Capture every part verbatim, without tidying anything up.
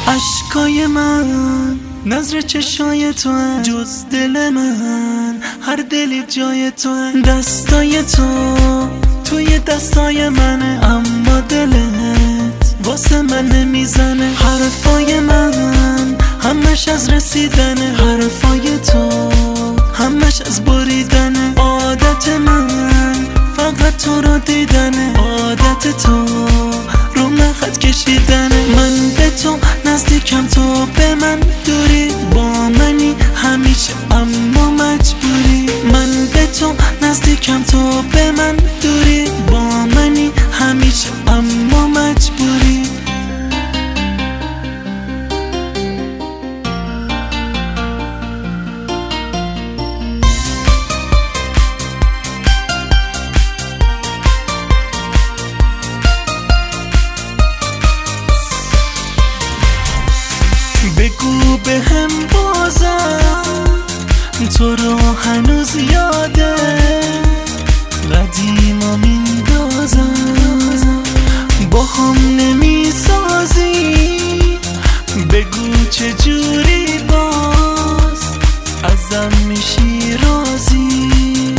اشکای من نظر چشای تو هن. جز دل من هر دلی جای تو هن. دستای تو توی دستای منه، اما دلت واسه من نمیزنه. حرفای من همش از رسیدنه، حرفای تو همش از بریدنه. عادت من فقط تو رو دیدنه، عادت تو رو من خط کشیدنه. من به تو نزدیکم، تو به من دوری، با منی همیشه اما مجبوری. من به تو نزدیکم، تو به من دوری، با منی همیشه اما مجبوری. بگو به هم بازم تو رو هنوز یاده، قدیما میندازم با هم نمیسازی. بگو چجوری باز ازم میشی راضی.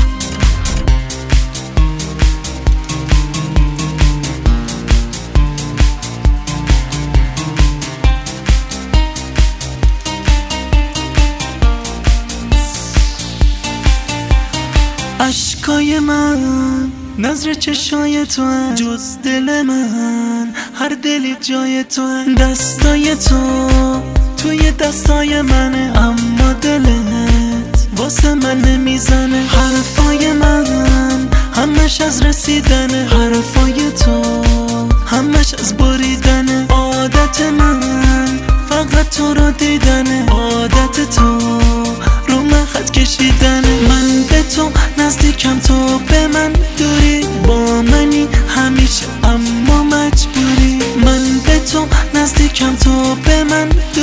اشکای من نظر چشای تو هن. جز دل من هر دلی جای تو هن. دستای تو توی دستای منه، اما دلت واسه من نمیزنه. حرفای من همش از رسیدنه، حرفای تو همش از بریدنه. عادت من فقط تو رو دیدنه، عادت تو رو من خط کشیدنه. من به تو نزدیکم، تو به من دوری، با منی همیشه اما مجبوری. من به تو نزدیکم، تو به من دوری.